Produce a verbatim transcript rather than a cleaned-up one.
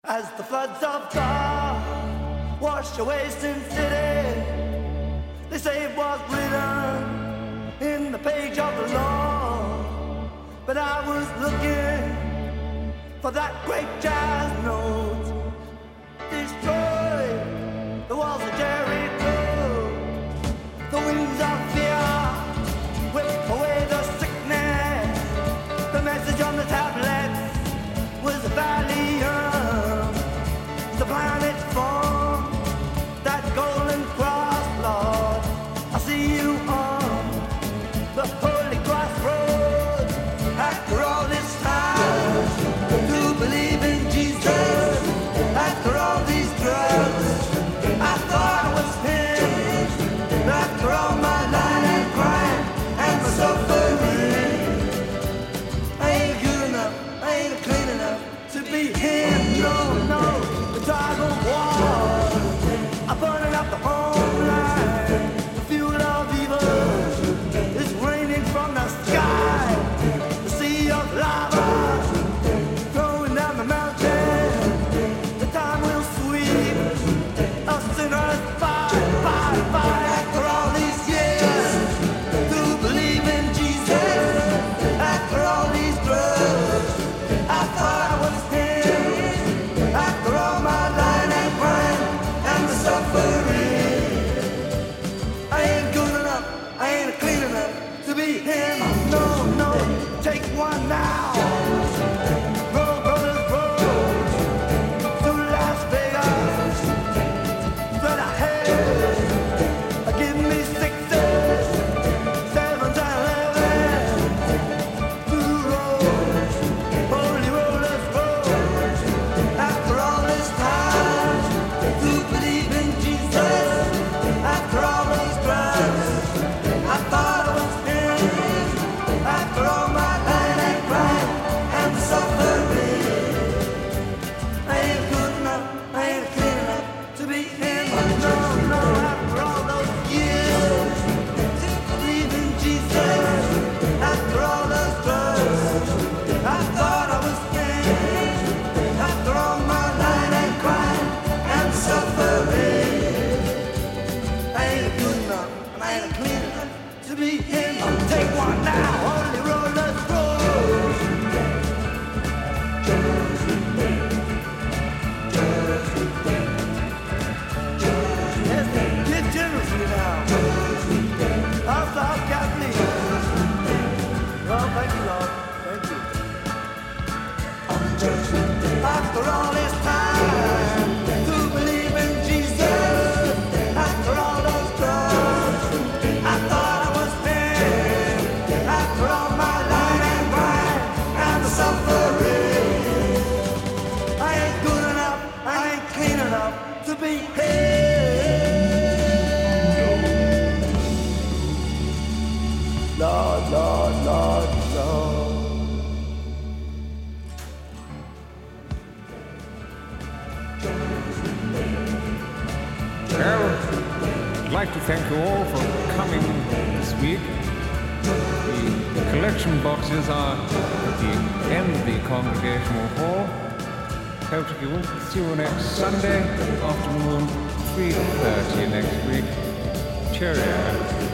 As the floods of God wash away Sin City, they say it was written in the page of the law. But I was looking for that great jazz note, destroy the walls of Jericho. The wings of fear whip away the sickness. The message on the tablets was a Valium. The planet form that golden cross, Lord. I see you on the holy crossroads. After all this time, to believe in Jesus. After all these drugs, I thought I was him. After all my lying and crying and my suffering, I ain't good enough, I ain't clean enough to be him. No, no. Tug of war, I'm burning up the homeland. The fuel of evil is raining from the sky. The sea of lava flowing down the mountain. The time will sweep us sinners by, by, by. After all these years, to believe in Jesus. After all these drugs, I thought I was him. After all my lying and crying and the suffering, I ain't good enough, I ain't clean enough to be him. No, no, take one now. Roll, brothers, roll to Las Vegas. Straight ahead, give me sixes, sevens and elevens. Through the road, holy rollers roll. After all this time, to believe in Jesus. After all those drugs, I thought I was him. After all my lying and crying and the suffering, I ain't good enough, I ain't clean enough to be him. No, no, after all those years, to believe in Jesus. After all those drugs, I thought I was him. After all my lying and crying and suffering, I ain't good enough and I ain't clean enough to be him. Take one now, holy rollers roll. Yes, give generously now. I'll stop, God, please. Well, thank you, Lord. Thank you. After all this time, to believe in Jesus. After all those drugs, I thought I was dead. After all my lying and crying and the suffering, I ain't good enough, I ain't clean enough to be him. Lord, Lord, Lord, Lord. Well, I'd like to thank you all for coming this week. The collection boxes are at the end of the congregational hall. Hope you will see you next Sunday afternoon, three thirty next week. Cheerio.